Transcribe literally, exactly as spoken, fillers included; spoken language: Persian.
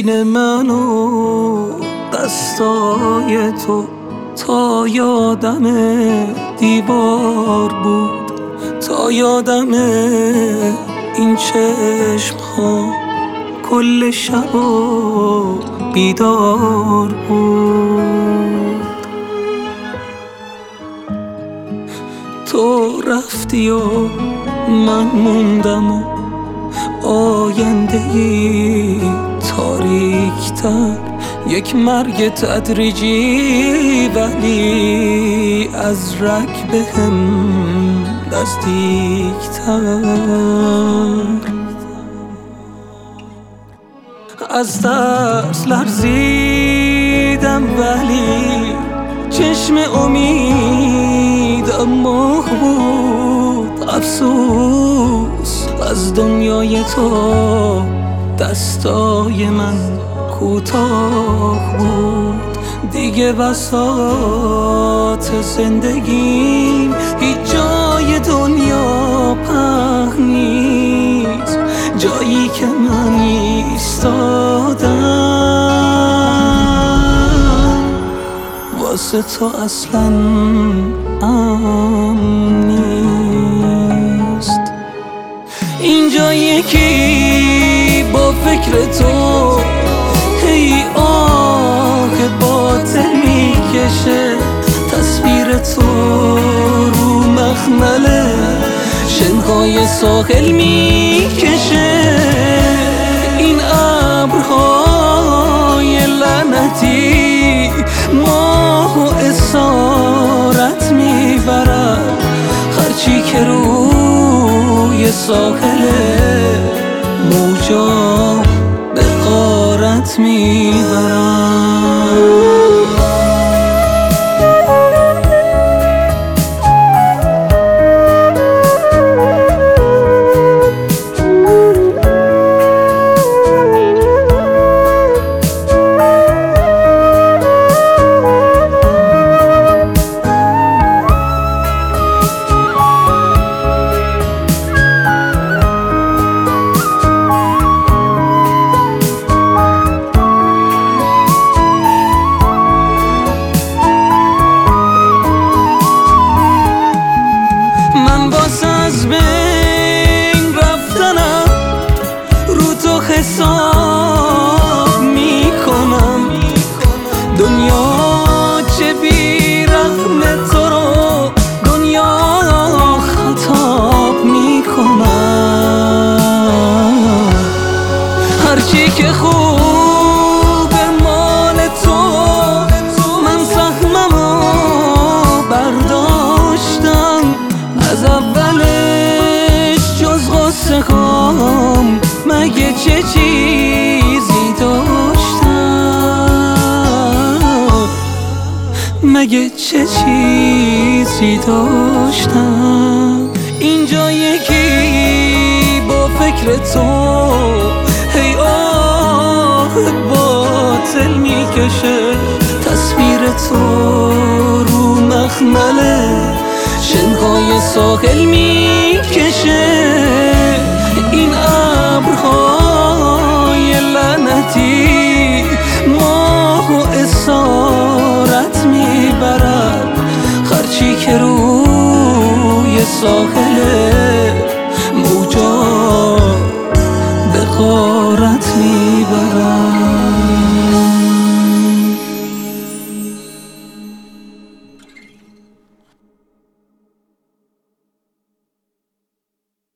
بین من و دستای تو تا یادم دیوار بود، تا یادم این چشم ها کل شب و بیدار بود. تو رفتی و من موندم و آینده ای تاریک‌تر، یک مرگ تدریجی ولی از رگ بهم نزدیک‌تر. از ترس لرزیدم ولی چشم امید اما بود. افسوس از دنیای تو دستای من کوتاه بود. دیگه وسط زندگیم هیچ جای دنیا پهن نیست، جایی که من ایستادم واسه تو اصلا امن نیست. اینجا یکی با فکر تو هی آه باطل میکشه، تصویر تو رو مخمل شنهای ساحل میکشه. این ابرهای لعنتی ماه و اسارت میبرن، هرچی که روی ساحل موجا به غارت میبرن. حساب میکنم دنیا چه بیرحم تو رو دنیا خطاب میکنم. هرچی که خوب مال تو من سهممو برداشتم، از اولش جز غصه هام مگه چه چیزی داشتم، مگه چه چیزی داشتم. اینجا یکی با فکر تو هی آه باطل میکشه، تصویر تو رو مخمل شنهای ساحل میکشه. این ابرهای لعنتی ماه و اسارت میبرن، هرچی که روی ساحل موجا به غارت میبرن.